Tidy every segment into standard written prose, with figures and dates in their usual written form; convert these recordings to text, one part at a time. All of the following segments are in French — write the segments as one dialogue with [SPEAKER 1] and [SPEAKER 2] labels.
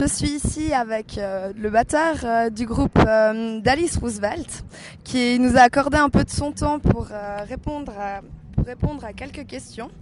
[SPEAKER 1] Je suis ici avec le batteur du groupe d'Alice Roosevelt qui nous a accordé un peu de son temps pour répondre à quelques questions.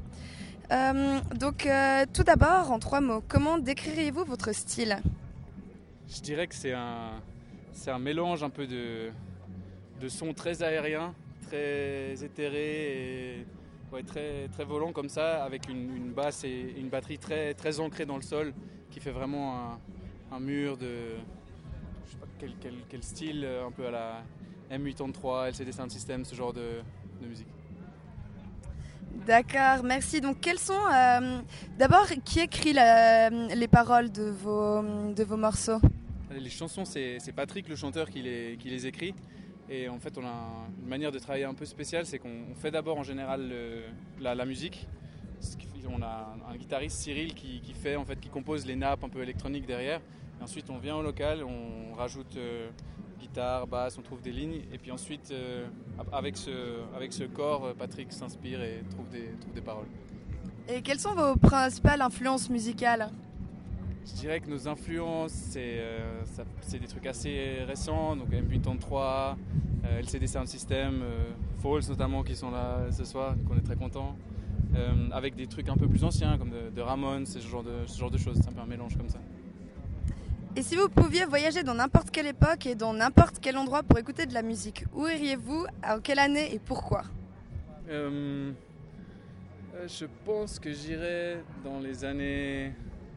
[SPEAKER 1] Tout d'abord, en 3 mots, comment décririez-vous votre style ?
[SPEAKER 2] Je dirais que c'est un mélange un peu de sons très aériens, très éthérés et très, très volants comme ça, avec une basse et une batterie très, très ancrée dans le sol qui fait vraiment un mur de, je sais pas quel style, un peu à la M83, LCD Sound System, ce genre de musique.
[SPEAKER 1] D'accord, merci. Donc, quels sont d'abord qui écrit les paroles de vos morceaux ?
[SPEAKER 2] Les chansons, c'est Patrick, le chanteur, qui les écrit. Et en fait, on a une manière de travailler un peu spéciale, c'est qu'on fait d'abord en général la musique. On a un guitariste, Cyril, qui compose les nappes un peu électroniques derrière. Et ensuite, on vient au local, on rajoute guitare, basse, on trouve des lignes. Et puis ensuite, avec ce corps, Patrick s'inspire et trouve des paroles.
[SPEAKER 1] Et quelles sont vos principales influences musicales ?
[SPEAKER 2] Je dirais que nos influences, c'est des trucs assez récents, donc M83, LCD Sound System, Falls notamment, qui sont là ce soir, donc on est très contents. Avec des trucs un peu plus anciens, comme de Ramones, ce genre de choses, c'est un peu un mélange comme ça.
[SPEAKER 1] Et si vous pouviez voyager dans n'importe quelle époque et dans n'importe quel endroit pour écouter de la musique, où iriez-vous, en quelle année et pourquoi ?
[SPEAKER 2] Je pense que j'irais dans les années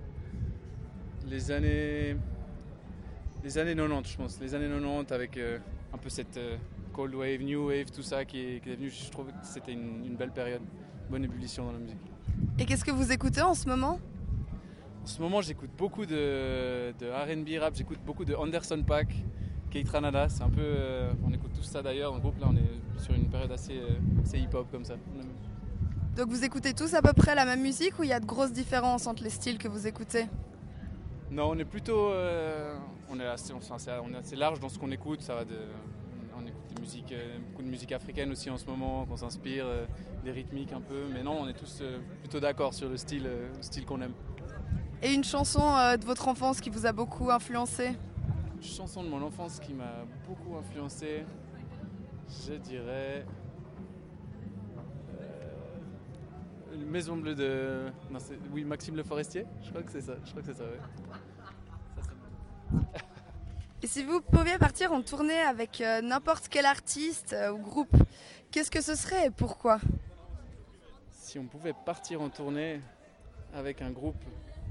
[SPEAKER 2] 90, je pense. Les années 90 avec un peu cette cold wave, new wave, tout ça qui est venu. Je trouve que c'était une belle période, bonne ébullition dans la musique.
[SPEAKER 1] Et qu'est-ce que vous écoutez en ce moment ?
[SPEAKER 2] En ce moment, j'écoute beaucoup de R&B rap, j'écoute beaucoup de Anderson .Paak, Keith Ranada. C'est un peu, on écoute tout ça d'ailleurs. En groupe, là, on est sur une période assez hip-hop comme ça.
[SPEAKER 1] Donc vous écoutez tous à peu près la même musique ou il y a de grosses différences entre les styles que vous écoutez ?
[SPEAKER 2] Non, on est plutôt, on est assez large dans ce qu'on écoute. On écoute beaucoup de musique africaine aussi en ce moment, qu'on s'inspire, des rythmiques un peu. Mais non, on est tous plutôt d'accord sur le style qu'on aime.
[SPEAKER 1] Et une chanson de votre enfance qui vous a beaucoup influencé ?
[SPEAKER 2] Une chanson de mon enfance qui m'a beaucoup influencé, je dirais Maison Bleue de... Non, oui, Maxime Le Forestier, je crois que c'est ça, ouais.
[SPEAKER 1] Et si vous pouviez partir en tournée avec n'importe quel artiste ou groupe, qu'est-ce que ce serait et pourquoi ?
[SPEAKER 2] Si on pouvait partir en tournée avec un groupe,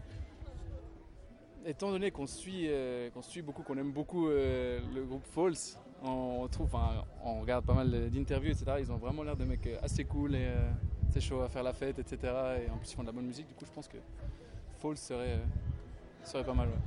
[SPEAKER 2] étant donné qu'on suit beaucoup, qu'on aime beaucoup le groupe Falls, on regarde pas mal d'interviews, etc. Ils ont vraiment l'air de mecs assez cool et c'est chaud à faire la fête, etc. Et en plus ils font de la bonne musique, du coup je pense que Falls serait pas mal. Ouais.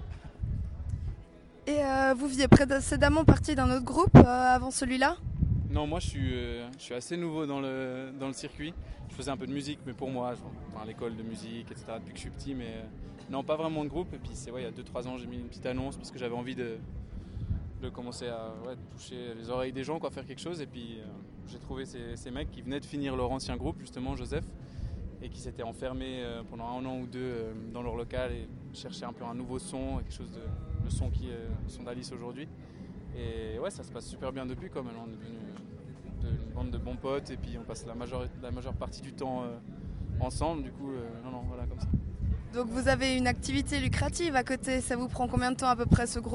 [SPEAKER 1] Et vous faisiez précédemment partie d'un autre groupe avant celui-là ?
[SPEAKER 2] Non, moi je suis assez nouveau dans le circuit. Je faisais un peu de musique, mais pour moi, à l'école de musique, etc. depuis que je suis petit, mais non, pas vraiment de groupe. Et puis il y a 2-3 ans, j'ai mis une petite annonce parce que j'avais envie de commencer à toucher les oreilles des gens, faire quelque chose. Et puis j'ai trouvé ces mecs qui venaient de finir leur ancien groupe, justement Joseph, et qui s'étaient enfermés pendant 1 an ou 2 dans leur local et cherchaient un peu un nouveau son, quelque chose le son qui est le son d'Alice aujourd'hui. Et ouais, ça se passe super bien depuis, comme on est devenu une bande de bons potes et puis on passe la majeure partie du temps ensemble. Du coup, voilà, comme ça.
[SPEAKER 1] Donc vous avez une activité lucrative à côté, ça vous prend combien de temps à peu près ce groupe ?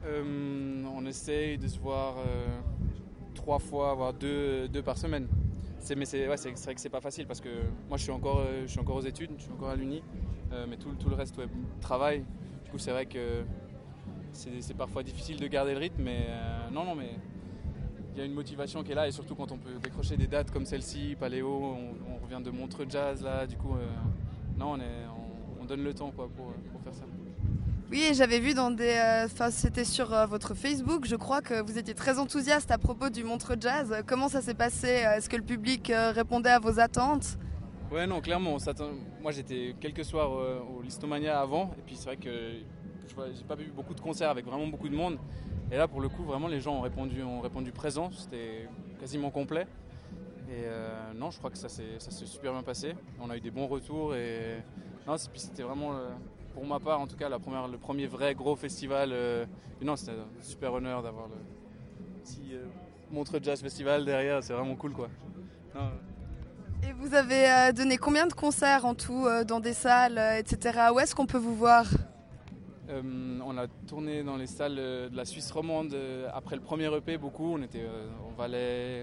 [SPEAKER 2] On essaye de se voir 3 fois, voire 2 par semaine. C'est vrai que c'est pas facile parce que moi je suis encore aux études, je suis encore à l'uni, mais tout le reste travail. Du coup c'est vrai que c'est parfois difficile de garder le rythme, mais mais il y a une motivation qui est là et surtout quand on peut décrocher des dates comme celle-ci, Paléo, on revient de Montreux Jazz là, du coup on donne le temps pour faire ça.
[SPEAKER 1] Oui, et j'avais vu c'était sur votre Facebook, je crois que vous étiez très enthousiaste à propos du Montreux Jazz. Comment ça s'est passé ? Est-ce que le public répondait à vos attentes ?
[SPEAKER 2] Ouais, non, clairement. Moi, j'étais quelques soirs au Listomania avant, et puis c'est vrai que j'ai pas vu beaucoup de concerts avec vraiment beaucoup de monde. Et là, pour le coup, vraiment, les gens ont répondu présent. C'était quasiment complet. Et non, je crois que ça s'est super bien passé. On a eu des bons retours et non, puis c'était vraiment pour ma part, en tout cas, le premier vrai gros festival. Et non, c'était un super honneur d'avoir le petit Montreux Jazz Festival derrière. C'est vraiment cool, quoi. Non,
[SPEAKER 1] Et vous avez donné combien de concerts en tout dans des salles, etc. Où est-ce qu'on peut vous voir?
[SPEAKER 2] on a tourné dans les salles de la Suisse romande après le premier EP beaucoup. On était en Valais,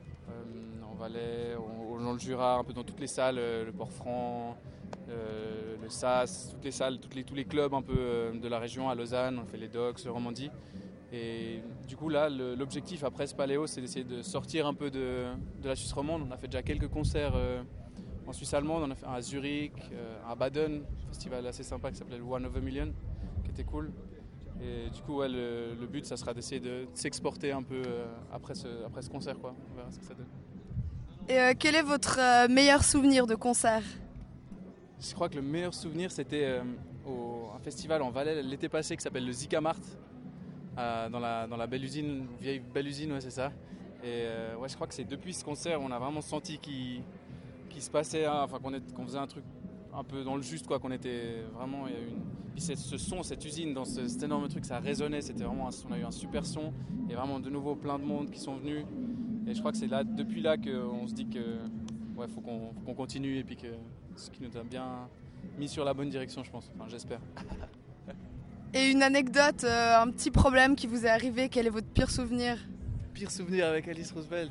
[SPEAKER 2] dans le Jura, un peu dans toutes les salles, le Port-Franc, le SAS, toutes les salles, tous les clubs un peu de la région, à Lausanne. On fait les Docks, le Romandie. Et du coup là, l'objectif après ce Paléo, c'est d'essayer de sortir un peu de la Suisse romande. On a fait déjà quelques concerts en Suisse allemande, on a fait un à Zurich, à Baden, un festival assez sympa qui s'appelait le One of a Million, qui était cool. Et du coup, ouais, le but, ça sera d'essayer de s'exporter un peu après ce concert, quoi. On verra ce que ça donne.
[SPEAKER 1] Et quel est votre meilleur souvenir de concert?
[SPEAKER 2] Je crois que le meilleur souvenir, c'était un festival en Valais l'été passé qui s'appelle le Zika Mart, dans la belle usine, vieille belle usine, ouais, c'est ça. Et ouais, je crois que c'est depuis ce concert, on a vraiment senti qu'il se passait, enfin qu'on faisait un truc un peu dans le juste, quoi, qu'on était vraiment, il y a puis ce son, cette usine, dans cet énorme truc, ça résonnait, c'était vraiment, on a eu un super son, et vraiment de nouveau plein de monde qui sont venus, et je crois que c'est là, depuis là qu'on se dit que ouais, faut qu'on continue, et puis que ce qui nous a bien mis sur la bonne direction, je pense, enfin j'espère.
[SPEAKER 1] Et une anecdote, un petit problème qui vous est arrivé, quel est votre pire souvenir?
[SPEAKER 2] Pire souvenir avec Alice Roosevelt,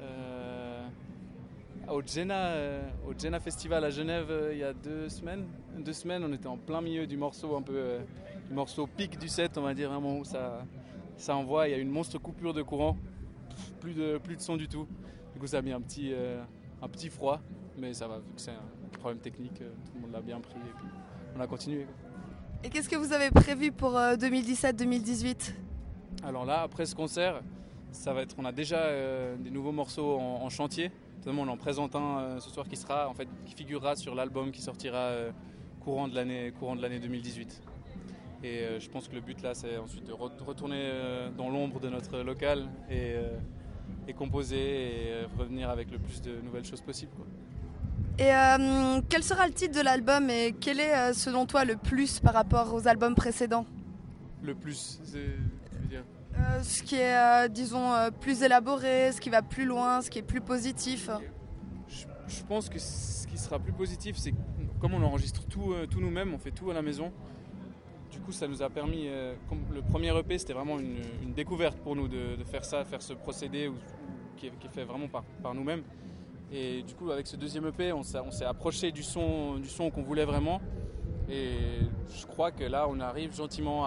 [SPEAKER 2] au Jenna Festival à Genève il y a 2 semaines. 2 semaines, on était en plein milieu du morceau, un peu du morceau pic du set, on va dire, vraiment où ça envoie. Il y a une monstre coupure de courant, plus de son du tout. Du coup, ça a mis un petit froid, mais ça va, vu que c'est un problème technique, tout le monde l'a bien pris et puis on a continué.
[SPEAKER 1] Et qu'est-ce que vous avez prévu pour 2017-2018?
[SPEAKER 2] Alors là, après ce concert, on a déjà des nouveaux morceaux en chantier. Notamment, on en présente un ce soir qui figurera sur l'album qui sortira courant de l'année 2018. Et je pense que le but là, c'est ensuite de retourner dans l'ombre de notre local et composer et revenir avec le plus de nouvelles choses possibles, quoi.
[SPEAKER 1] Et quel sera le titre de l'album et quel est selon toi le plus par rapport aux albums précédents?
[SPEAKER 2] Le plus, tu veux dire?
[SPEAKER 1] Ce qui est, disons, plus élaboré, ce qui va plus loin, ce qui est plus positif.
[SPEAKER 2] Je pense que ce qui sera plus positif, c'est que comme on enregistre tout nous-mêmes, on fait tout à la maison. Du coup, ça nous a permis, comme le premier EP, c'était vraiment une découverte pour nous de faire ça, faire ce procédé qui est fait vraiment par nous-mêmes. Et du coup, avec ce deuxième EP, on s'est approché du son qu'on voulait vraiment. Et je crois que là, on arrive gentiment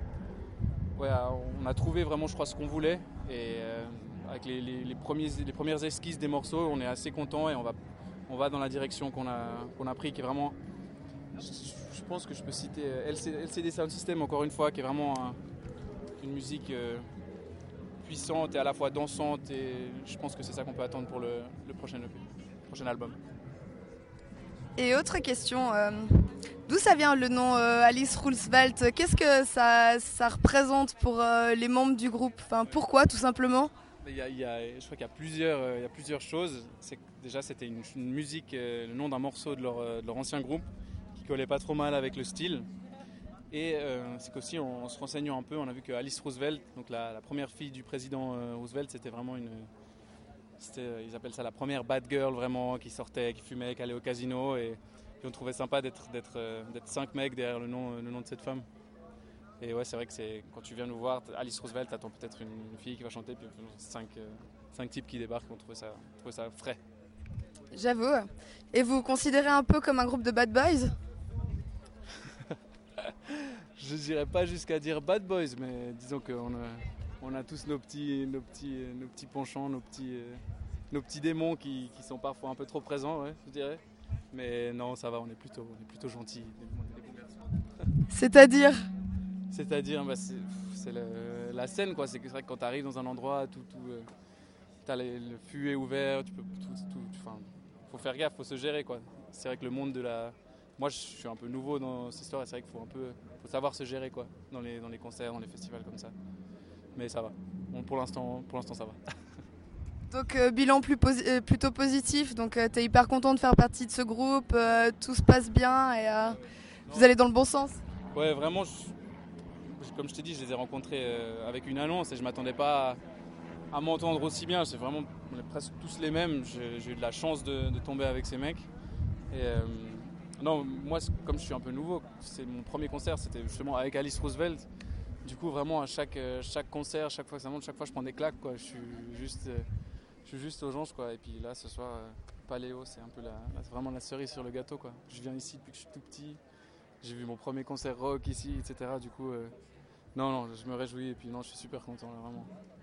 [SPEAKER 2] on a trouvé vraiment, je crois, ce qu'on voulait. Et avec les premières esquisses des morceaux, on est assez content et on va dans la direction qu'on a pris, qui est vraiment. Je pense que je peux citer LCD Sound System, encore une fois, qui est vraiment une musique puissante et à la fois dansante. Et je pense que c'est ça qu'on peut attendre pour le prochain EP, le prochain album.
[SPEAKER 1] Et autre question, d'où ça vient le nom Alice Roosevelt? Qu'est-ce que ça représente pour les membres du groupe? Enfin, pourquoi, tout simplement?
[SPEAKER 2] Je crois qu'il y a plusieurs choses. C'est que déjà, c'était une musique, le nom d'un morceau de leur ancien groupe qui collait pas trop mal avec le style. Et c'est qu'aussi, en se renseignant un peu, on a vu que Alice Roosevelt, donc la première fille du président Roosevelt, c'était vraiment ils appellent ça la première bad girl, vraiment, qui sortait, qui fumait, qui allait au casino. Et on trouvait sympa d'être 5 mecs derrière le nom de cette femme. Et ouais, c'est vrai que quand tu viens nous voir, Alice Roosevelt, t'attends peut-être une fille qui va chanter, puis 5 types qui débarquent, on trouvait ça frais.
[SPEAKER 1] J'avoue. Et vous vous considérez un peu comme un groupe de bad boys?
[SPEAKER 2] Je dirais pas jusqu'à dire bad boys, mais disons qu'on a tous nos petits penchants, nos petits démons qui sont parfois un peu trop présents, ouais, je dirais. Mais non, ça va, on est plutôt gentils.
[SPEAKER 1] C'est-à-dire?
[SPEAKER 2] C'est-à-dire, c'est la scène, quoi. C'est vrai que quand tu arrives dans un endroit, t'as le fût est ouvert, tu peux faut faire gaffe, faut se gérer, quoi. C'est vrai que le monde moi, je suis un peu nouveau dans cette histoire et c'est vrai qu'il faut savoir se gérer, quoi, dans les concerts, dans les festivals comme ça. Mais ça va. Bon, pour l'instant, ça va.
[SPEAKER 1] Donc bilan plutôt positif, donc tu es hyper content de faire partie de ce groupe, tout se passe bien et vous allez dans le bon sens.
[SPEAKER 2] Ouais, vraiment, comme je t'ai dit, je les ai rencontrés avec une annonce et je ne m'attendais pas à m'entendre aussi bien. C'est vraiment, on est presque tous les mêmes. J'ai eu de la chance de tomber avec ces mecs. Et non, moi, comme je suis un peu nouveau, c'est mon premier concert, c'était justement avec Alice Roosevelt. Du coup, vraiment, à chaque concert, chaque fois que ça monte, chaque fois, je prends des claques, quoi. Je suis juste aux anges, quoi. Et puis là, ce soir, Paléo, c'est un peu vraiment la cerise sur le gâteau, quoi. Je viens ici depuis que je suis tout petit. J'ai vu mon premier concert rock ici, etc. Du coup, non, je me réjouis et puis non, je suis super content, là, vraiment.